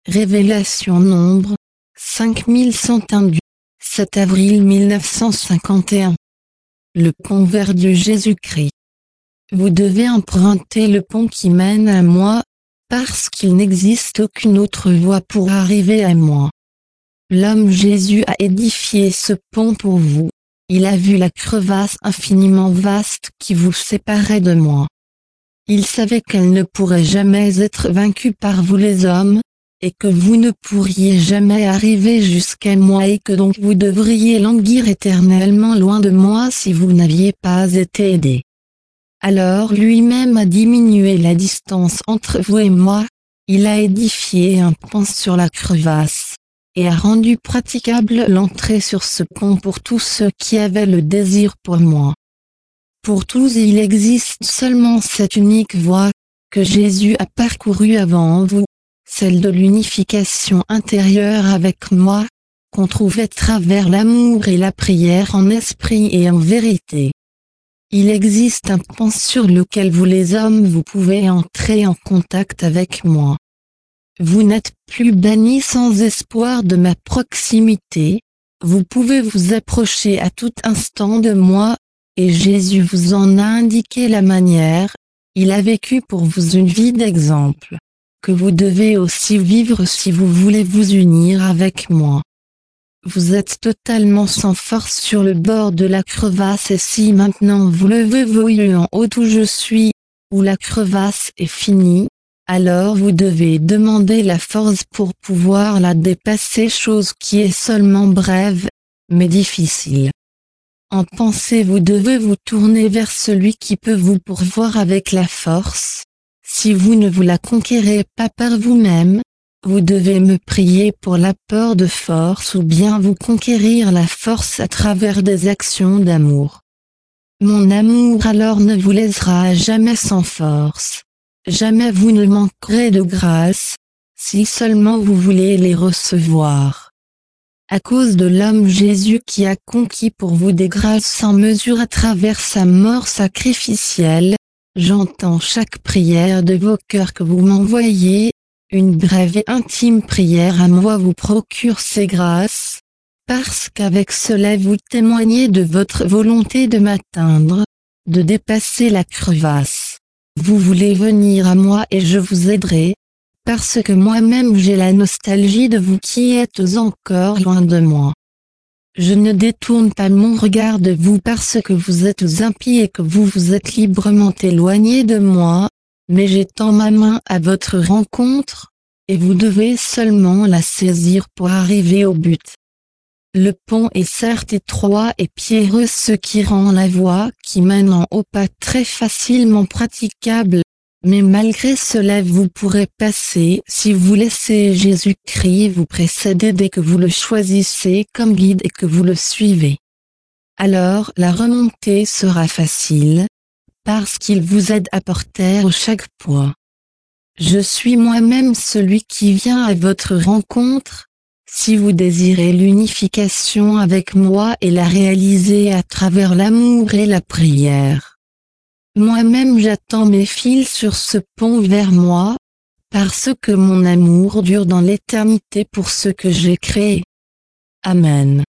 Révélation Nombre 5101 du 7 avril 1951. Le pont vers Dieu Jésus-Christ. Vous devez emprunter le pont qui mène à moi, parce qu'il n'existe aucune autre voie pour arriver à moi. L'homme Jésus a édifié ce pont pour vous. Il a vu la crevasse infiniment vaste qui vous séparait de moi. Il savait qu'elle ne pourrait jamais être vaincue par vous les hommes, et que vous ne pourriez jamais arriver jusqu'à moi et que donc vous devriez languir éternellement loin de moi si vous n'aviez pas été aidé. Alors lui-même a diminué la distance entre vous et moi, il a édifié un pont sur la crevasse, et a rendu praticable l'entrée sur ce pont pour tous ceux qui avaient le désir pour moi. Pour tous il existe seulement cette unique voie, que Jésus a parcourue avant vous, celle de l'unification intérieure avec moi, qu'on trouve à travers l'amour et la prière en esprit et en vérité. Il existe un pont sur lequel vous les hommes vous pouvez entrer en contact avec moi. Vous n'êtes plus bannis sans espoir de ma proximité, vous pouvez vous approcher à tout instant de moi, et Jésus vous en a indiqué la manière, il a vécu pour vous une vie d'exemple, que vous devez aussi vivre si vous voulez vous unir avec moi. Vous êtes totalement sans force sur le bord de la crevasse et si maintenant vous levez vos yeux en haut où je suis, où la crevasse est finie, alors vous devez demander la force pour pouvoir la dépasser, chose qui est seulement brève, mais difficile. En pensée vous devez vous tourner vers celui qui peut vous pourvoir avec la force. Si vous ne vous la conquérez pas par vous-même, vous devez me prier pour l'apport de force ou bien vous conquérir la force à travers des actions d'amour. Mon amour alors ne vous laissera jamais sans force. Jamais vous ne manquerez de grâce, si seulement vous voulez les recevoir. À cause de l'homme Jésus qui a conquis pour vous des grâces sans mesure à travers sa mort sacrificielle, j'entends chaque prière de vos cœurs que vous m'envoyez, une brève et intime prière à moi vous procure ces grâces, parce qu'avec cela vous témoignez de votre volonté de m'atteindre, de dépasser la crevasse. Vous voulez venir à moi et je vous aiderai, parce que moi-même j'ai la nostalgie de vous qui êtes encore loin de moi. Je ne détourne pas mon regard de vous parce que vous êtes impies et que vous vous êtes librement éloignés de moi, mais j'étends ma main à votre rencontre, et vous devez seulement la saisir pour arriver au but. Le pont est certes étroit et pierreux, ce qui rend la voie qui mène en haut pas très facilement praticable, mais malgré cela vous pourrez passer si vous laissez Jésus-Christ vous précéder dès que vous le choisissez comme guide et que vous le suivez. Alors la remontée sera facile, parce qu'il vous aide à porter chaque poids. Je suis moi-même celui qui vient à votre rencontre, si vous désirez l'unification avec moi et la réaliser à travers l'amour et la prière. Moi-même j'attends mes fils sur ce pont vers moi, parce que mon amour dure dans l'éternité pour ce que j'ai créé. Amen.